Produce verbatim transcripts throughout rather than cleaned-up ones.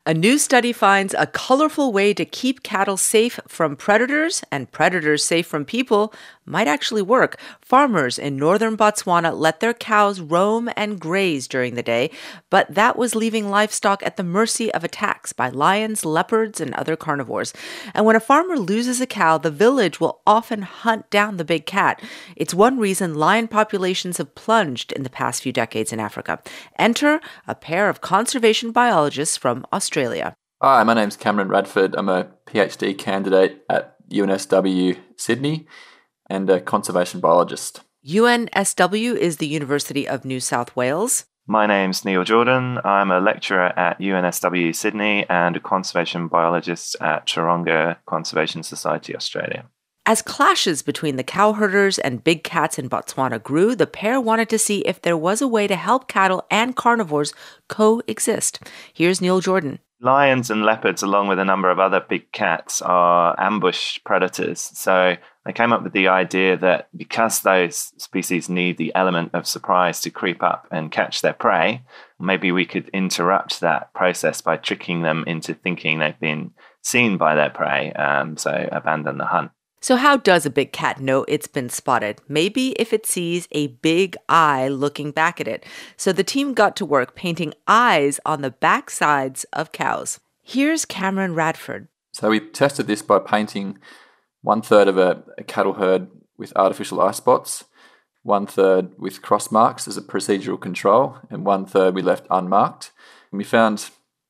A new study finds a colorful way to keep cattle safe from predators and predators safe from people might actually work. Farmers in northern Botswana let their cows roam and graze during the day, but that was leaving livestock at the mercy of attacks by lions, leopards, and other carnivores. And when a farmer loses a cow, the village will often hunt down the big cat. It's one reason lion populations have plunged in the past few decades in Africa. Enter a pair of conservation biologists from Australia. Hi, my name's Cameron Radford. I'm a PhD candidate at U N S W Sydney and a conservation biologist. U N S W is the University of New South Wales. My name's Neil Jordan. I'm a lecturer at U N S W Sydney and a conservation biologist at Taronga Conservation Society Australia. As clashes between the cowherders and big cats in Botswana grew, the pair wanted to see if there was a way to help cattle and carnivores coexist. Here's Neil Jordan. Lions and leopards, along with a number of other big cats, are ambush predators. So they came up with the idea that because those species need the element of surprise to creep up and catch their prey, maybe we could interrupt that process by tricking them into thinking they've been seen by their prey, um, so abandon the hunt. So how does a big cat know it's been spotted? Maybe if it sees a big eye looking back at it. So the team got to work painting eyes on the backsides of cows. Here's Cameron Radford. So we tested this by painting one third of a, a cattle herd with artificial eye spots, one third with cross marks as a procedural control, and one third we left unmarked. And we found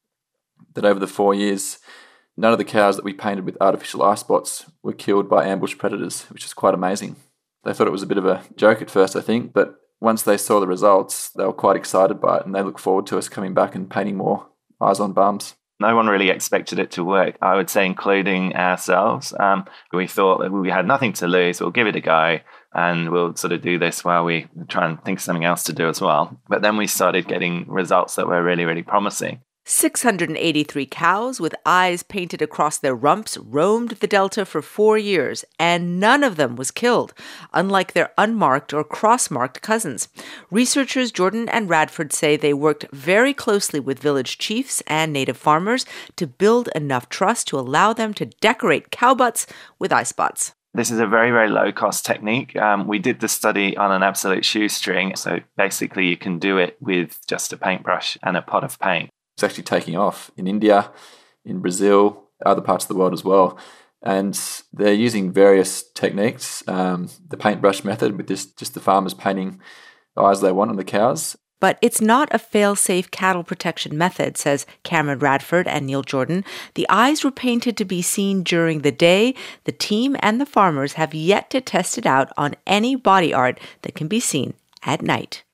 that over the four years, none of the cows that we painted with artificial eye spots were killed by ambush predators, which is quite amazing. They thought it was a bit of a joke at first, I think, but once they saw the results, they were quite excited by it, and they look forward to us coming back and painting more eyes on bums. No one really expected it to work, I would say, including ourselves. Um, we thought that we had nothing to lose, we'll give it a go, and we'll sort of do this while we try and think of something else to do as well. But then we started getting results that were really, really promising. six hundred eighty-three cows with eyes painted across their rumps roamed the Delta for four years, and none of them was killed, unlike their unmarked or cross-marked cousins. Researchers Jordan and Radford say they worked very closely with village chiefs and native farmers to build enough trust to allow them to decorate cow butts with eye spots. This is a very, very low-cost technique. Um, we did the study on an absolute shoestring, so basically you can do it with just a paintbrush and a pot of paint. It's actually taking off in India, in Brazil, other parts of the world as well. And they're using various techniques, um, the paintbrush method with this, just the farmers painting the eyes they want on the cows. But it's not a fail-safe cattle protection method, says Cameron Radford and Neil Jordan. The eyes were painted to be seen during the day. The team and the farmers have yet to test it out on any body art that can be seen at night.